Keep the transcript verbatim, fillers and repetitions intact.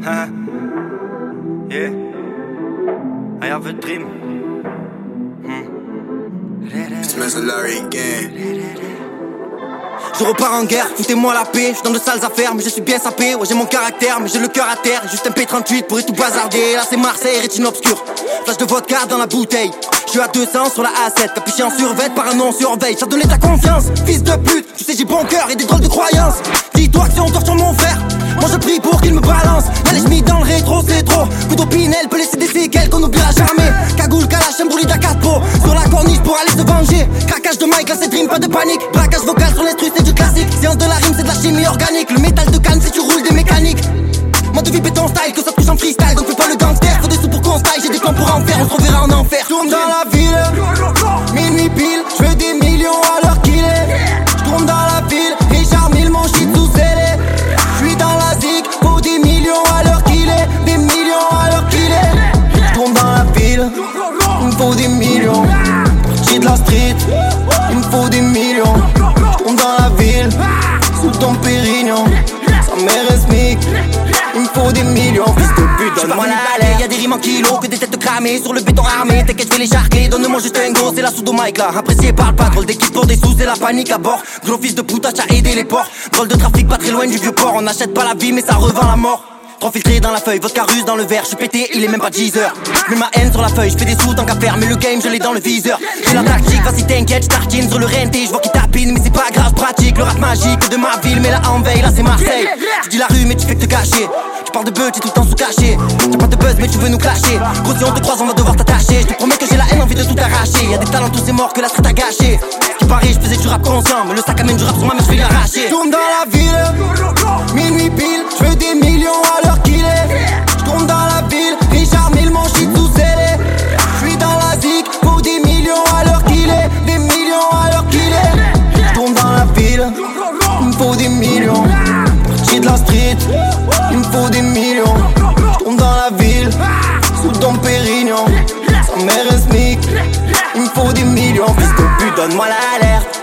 Huh? Yeah. I have a dream. Smells a Larry again. Je repars en guerre, foutez-moi la paix. J'suis dans de sales affaires, mais je suis bien sapé. Ouais, j'ai mon caractère, mais j'ai le cœur à terre. Juste un P trente-huit pourrait tout bazarder. Là, c'est Marseille, rétine obscure. Flash de vodka dans la bouteille. Je suis à deux cents sur la A sept, capuché en survêt par un non surveille. Ça donné ta confiance, fils de pute. Tu sais, j'ai bon cœur et des drôles de croyances. Dis-toi que si on torture mon frère, moi je prie pour qu'il me balance. Y'a les chemises dans le rétro, c'est trop. Couteau Pinel peut laisser des séquelles qu'on n'oubliera jamais. Cagoule, calache, un bolide à quatre pots. Sur la corniche pour aller se venger. Craquage de mic, là c'est dream, pas de panique. Braquage vocal sur l'instru, c'est du classique. Séance de la rime, c'est de la chimie organique. Le métal de canne, si tu roules des mécaniques. Moi de vie béton style, que ça touche en freestyle. Donc fais pas le gangster, faut des sous pour qu'on style. J'ai des plans pour en faire, on se reverra en enfer. Tourne dans la ville, minuit pile. J'veux des millions à l'heure qu'il est. J'tourne dans la ville, Richard Mille, mon shit sous scellé. J'suis dans la zig, faut des millions à l'heure qu'il est. Des millions à l'heure qu'il est. J'tourne dans la ville, il me faut des millions. J'ai de la street, il me faut des millions. J'tourne dans la ville, sous ton pérignon. Sa mère est smic, il me faut des millions. Fils de pute, donne-moi la lait. Y'a des rimes en kilos, que des têtes cramées sur le béton armé. T'inquiète, fais les charclés, donne-moi juste un go. C'est la soudo mic là, apprécié par le patrol. Des kits pour des sous, c'est la panique à bord. Gros fils de putache à aider les ports. Drôle de trafic, pas très loin du vieux port. On n'achète pas la vie, mais ça revend la mort. Trop filtré dans la feuille, vodka russe dans le verre. J'suis pété, il est même pas dix heures. Mets ma haine sur la feuille, j'fais des sous tant qu'à faire. Mais le game, je l'ai dans le viseur. J'ai la tactique, vas-y t'inquiète, j'tartine sur le renté. J'vois qu'il tapine, mais c'est pas grave, pratique. Le rap magique de ma ville, mais là en veille, là c'est Marseille. Tu dis la rue, mais tu fais que te cacher. Tu parles de buzz, t'es tout le temps sous caché. T'as pas de buzz, mais tu veux nous clasher. Gros, si on te croise, on va devoir t'attacher. J'te promets que j'ai la haine, envie de tout arracher. Y'a des talents, tous ces morts que la street a gâché. Ce qui paraît, j'faisais du rap conscient. Mais le sac amène du rap sur ma mère, j'vais l'arracher. Tourne dans la ville, minuit pile. J'veux des millions à l'heure qu'il est. J'tourne dans la ville, Richard Mille, mon shit sous scellé. J'suis dans la zig, faut des millions à l'heure qu'il est. Des millions à l'heure qu'il est. J'tourne dans la ville, il me faut des millions. J'ai de la street, il me faut des millions. J'tourne dans la ville, sous ton pérignon. Sa mère est smic, il me faut des millions. Fils de pute, donne-moi l'alerte.